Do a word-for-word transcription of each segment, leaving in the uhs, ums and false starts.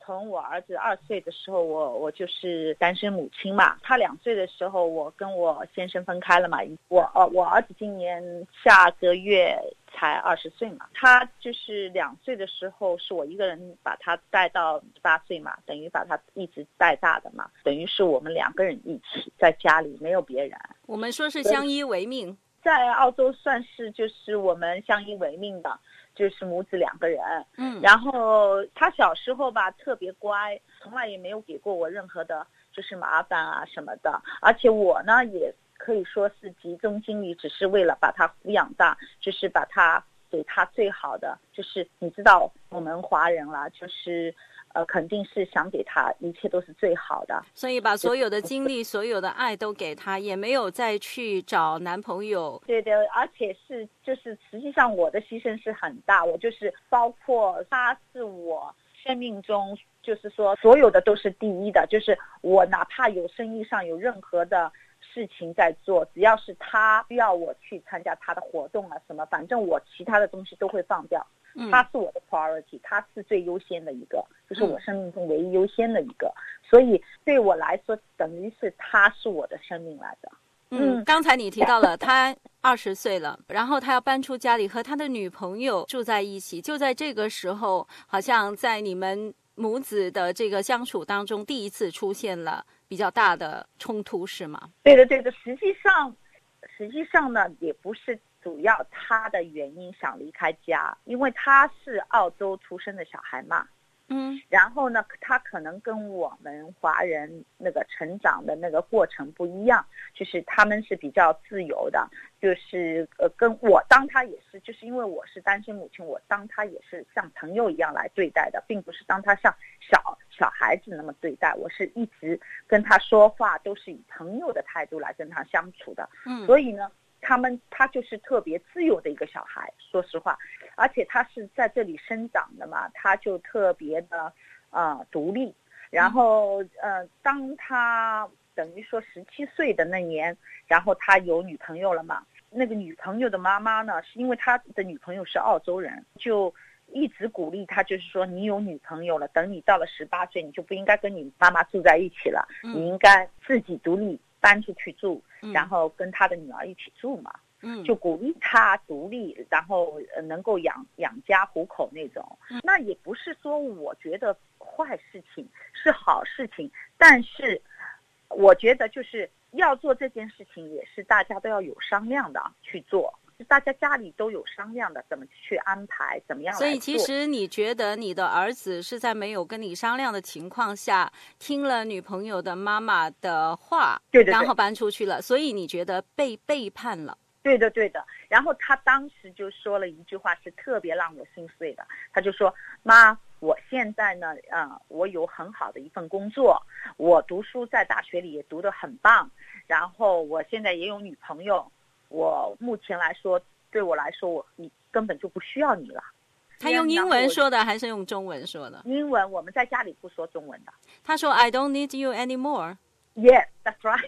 从我儿子二岁的时候，我我就是单身母亲嘛。他两岁的时候，我跟我先生分开了嘛。我呃，我儿子今年下个月才二十岁嘛。他就是两岁的时候，是我一个人把他带到十八岁嘛，等于把他一直带大的嘛，等于是我们两个人一起在家里，没有别人。 我们说是相依为命， 在澳洲算是就是我们相依为命的。就是母子两个人， 嗯， 然后他小时候吧特别乖，从来也没有给过我任何的就是麻烦啊什么的，而且我呢也可以说是集中精力，只是为了把他抚养大，就是把他给他最好的，就是你知道我们华人啦，就是呃，肯定是想给他一切都是最好的， 所以把所有的精力、所有的爱都给他，也没有再去找男朋友。 对的，而且是就是实际上我的牺牲是很大，我就是包括他是我生命中就是说所有的都是第一的，就是我哪怕有生意上有任何的事情在做，只要是他需要我去参加他的活动啊什么，反正我其他的东西都会放掉。他是我的 priority， 他是最优先的一个，就是我生命中唯一优先的一个，所以对我来说等于是他是我的生命来的。 嗯，刚才你提到了他二十岁了，然后他要搬出家里和他的女朋友住在一起，就在这个时候，好像在你们母子的这个相处当中第一次出现了比较大的冲突，是吗？ 对的对的，实际上实际上呢也不是主要他的原因想离开家，因为他是澳洲出生的小孩嘛， 嗯， 然后呢他可能跟我们华人那个成长的那个过程不一样，就是他们是比较自由的，就是呃跟我当他也是，就是因为我是单身母亲，我当他也是像朋友一样来对待的，并不是当他像小小孩子那么对待，我是一直跟他说话都是以朋友的态度来跟他相处的。 嗯， 所以呢他们他就是特别自由的一个小孩，说实话，而且他是在这里生长的嘛，他就特别的呃独立。然后呃，当他等于说十七岁的那年，然后他有女朋友了嘛，那个女朋友的妈妈呢，是因为他的女朋友是澳洲人，就一直鼓励他，就是说你有女朋友了，等你到了十八岁，你就不应该跟你妈妈住在一起了，你应该自己独立搬出去住，然后跟他的女儿一起住嘛，嗯，就鼓励他独立，然后能够养养家糊口那种。那也不是说我觉得坏事情，是好事情，但是我觉得就是要做这件事情，也是大家都要有商量的去做。大家家里都有商量的，怎么去安排，怎么样来做。 所以其实你觉得你的儿子是在没有跟你商量的情况下，听了女朋友的妈妈的话， 对对对， 然后搬出去了，所以你觉得被背叛了。 对的对的，然后他当时就说了一句话是特别让我心碎的，他就说，妈，我现在呢呃，我有很好的一份工作，我读书在大学里也读得很棒，然后我现在也有女朋友，我目前来说，对我来说，我你根本就不需要你了。 他用英文说的还是用中文说的？ 英文，我们在家里不说中文的。 他说 I don't need you anymore. Yes, that's right.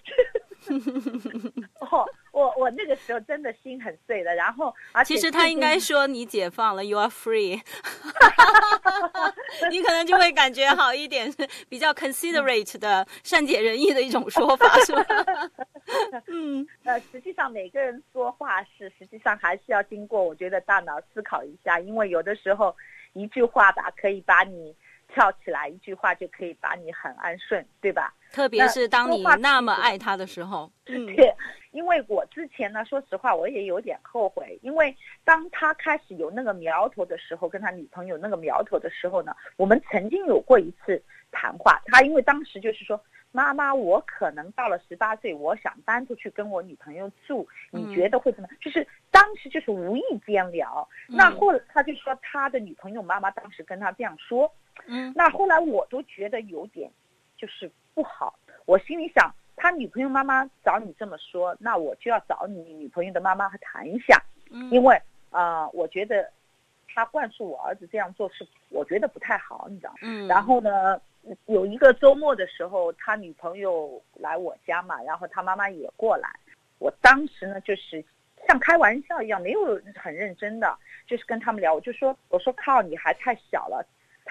哦，我我那个时候真的心很碎的，然后而且其实他应该说你解放了 ，You are free 。你可能就会感觉好一点，是比较 considerate 的、善解人意的一种说法，是吧？嗯， 呃，实际上每个人说话是，实际上还是要经过我觉得大脑思考一下，因为有的时候一句话吧可以把你跳起来，一句话就可以把你很安顺，对吧？ 特别是当你那么爱他的时候。 嗯，对，因为我之前呢，说实话我也有点后悔，因为当他开始有那个苗头的时候，跟他女朋友那个苗头的时候呢，我们曾经有过一次谈话，他因为当时就是说，妈妈，我可能到了十八岁，我想搬出去跟我女朋友住，你觉得会怎么？嗯、就是当时就是无意间聊，嗯、那后来他就说他的女朋友妈妈当时跟他这样说，嗯，那后来我都觉得有点就是不好，我心里想，他女朋友妈妈找你这么说，那我就要找你女朋友的妈妈谈一下，嗯、因为啊、呃，我觉得他灌输我儿子这样做是我觉得不太好，你知道，嗯，然后呢。有一个周末的时候，他女朋友来我家嘛，然后他妈妈也过来。我当时呢，就是像开玩笑一样，没有很认真的，就是跟他们聊。我就说，我说靠，你还太小了，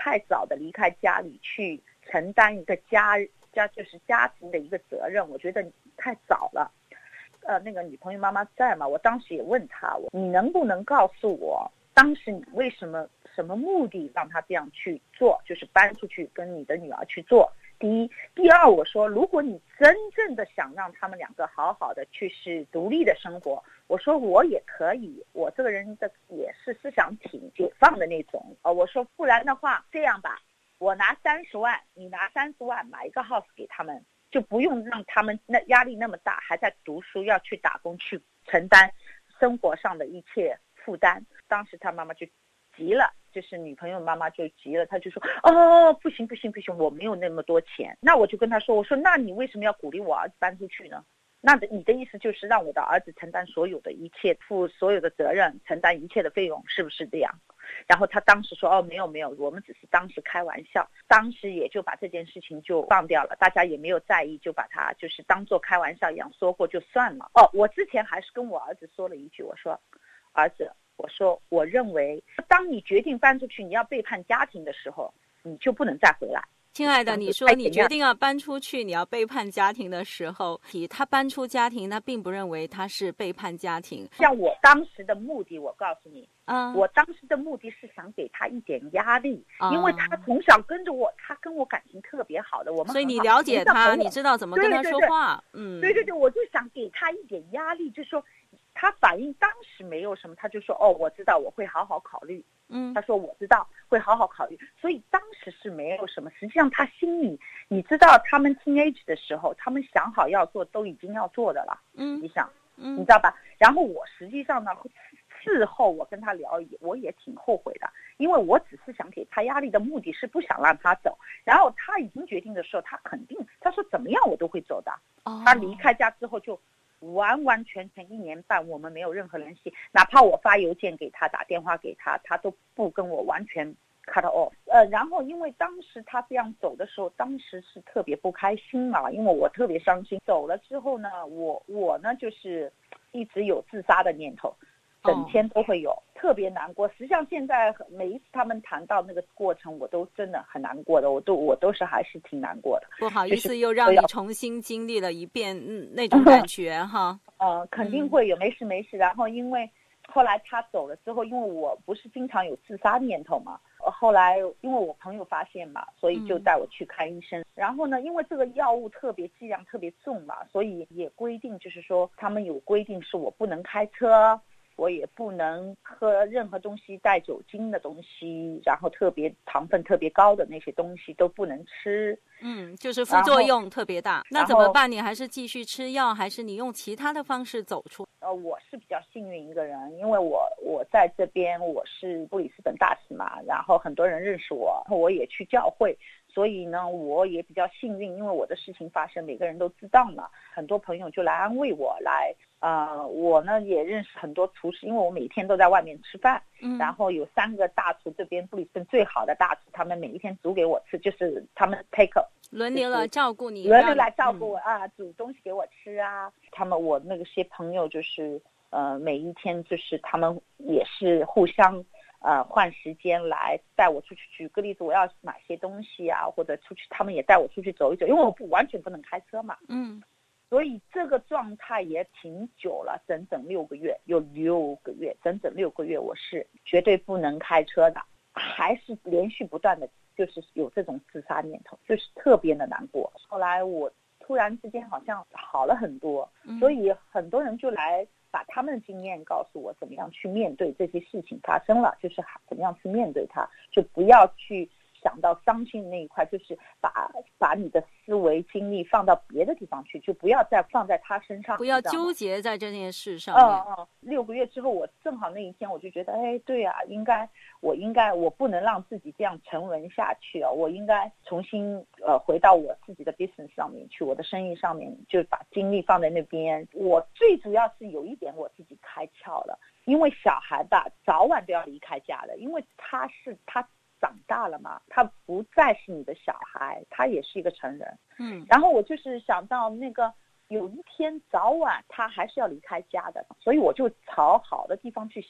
太早的离开家里去承担一个家家就是家庭的一个责任，我觉得你太早了。呃，那个女朋友妈妈在嘛，我当时也问她，我你能不能告诉我，当时你为什么什么目的让她这样去做，就是搬出去跟你的女儿去做。第一，第二，我说如果你真正的想让他们两个好好的去是独立的生活，我说我也可以，我这个人的也是思想挺解放的那种。呃，我说不然的话，这样吧，我拿三十万，你拿三十万买一个 house 给他们，就不用让他们那压力那么大，还在读书要去打工去承担生活上的一切负担。当时他妈妈就急了，就是女朋友妈妈就急了，她就说哦不行不行不行，我没有那么多钱。那我就跟她说，我说那你为什么要鼓励我儿子搬出去呢？那你的意思就是让我的儿子承担所有的一切，负所有的责任，承担一切的费用，是不是这样？然后他当时说哦没有没有，我们只是当时开玩笑，当时也就把这件事情就放掉了，大家也没有在意，就把它就是当做开玩笑一样说过就算了。哦，我之前还是跟我儿子说了一句，我说儿子，我说我认为当你决定搬出去你要背叛家庭的时候，你就不能再回来。 亲爱的，你说你决定要搬出去，你要背叛家庭的时候，他搬出家庭，他并不认为他是背叛家庭。 像我当时的目的，我告诉你， 嗯， 我当时的目的是想给他一点压力， 嗯、 因为他从小跟着我，他跟我感情特别好的，我们所以你了解他，你知道怎么跟他说话。 对对对嗯， 对对对，我就想给他一点压力，就说他反应当时没有什么，他就说哦，我知道，我会好好考虑。 嗯， 他说我知道会好好考虑，所以当时是没有什么。实际上他心里，你知道他们 teenage 的时候，他们想好要做都已经要做的了。 嗯， 你想， 嗯， 你知道吧？然后我实际上呢，事后我跟他聊，我也挺后悔的，因为我只是想给他压力的目的是不想让他走。然后他已经决定的时候，他肯定他说怎么样我都会走的。 哦， 他离开家之后就完完全全一年半我们没有任何联系，哪怕我发邮件给他打电话给他，他都不跟我完全 cut off。 呃，然后因为当时他这样走的时候，当时是特别不开心嘛，因为我特别伤心。走了之后呢，我我呢就是一直有自杀的念头，整天都会有，哦，特别难过。实际上现在每一次他们谈到那个过程，我都真的很难过的，我都我都是还是挺难过的。 不好意思， 就是， 又让你重新经历了一遍，嗯，那种感觉哈。 呃，肯定会有，没事没事。然后因为后来他走了之后，因为我不是经常有自杀念头嘛，后来因为我朋友发现嘛，所以就带我去看医生。嗯，然后呢，因为这个药物特别剂量特别重嘛，所以也规定就是说他们有规定是我不能开车，我也不能喝任何东西带酒精的东西，然后特别糖分特别高的那些东西都不能吃。 嗯，就是副作用特别大。那怎么办？你还是继续吃药，还是你用其他的方式走出？ 呃，我是比较幸运一个人，因为我我在这边我是布里斯本大使嘛，然后很多人认识我，我也去教会，所以呢我也比较幸运，因为我的事情发生每个人都知道嘛，很多朋友就来安慰我，来呃，我呢也认识很多厨师，因为我每天都在外面吃饭， 嗯， 然后有三个大厨，这边布里斯本最好的大厨，他们每一天煮给我吃，就是他们 take 轮流了照顾你， 轮流来照顾我，嗯，啊，煮东西给我吃啊。他们我那个些朋友就是呃每一天就是他们也是互相呃换时间来带我出去。举个例子，我要买些东西啊，或者出去，他们也带我出去走一走，因为我不完全不能开车嘛。 嗯。 所以这个状态也挺久了，整整六个月，有六个月，整整六个月，我是绝对不能开车的，还是连续不断的，就是有这种自杀念头，就是特别的难过。后来我突然之间好像好了很多，所以很多人就来把他们的经验告诉我，怎么样去面对这些事情发生了，就是怎么样去面对它，就不要去想到伤心的那一块，就是把把你的思维精力放到别的地方去，就不要再放在他身上， 不要纠结在这件事上面。 嗯嗯，六个月之后，我正好那一天我就觉得，哎，对啊，应该我应该我不能让自己这样沉沦下去啊，我应该重新呃回到我自己的 business 上面去，我的生意上面，就把精力放在那边。我最主要是有一点我自己开窍了，因为小孩吧早晚都要离开家的，因为他是他长大了嘛，他不再是你的小孩，他也是一个成人。 嗯， 然后我就是想到那个有一天早晚他还是要离开家的，所以我就朝好的地方去想。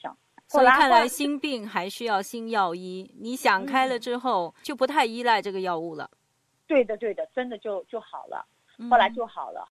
所以看来心病还需要心药医，你想开了之后、嗯、就不太依赖这个药物了。 对的对的，真的就就好了，后来就好了、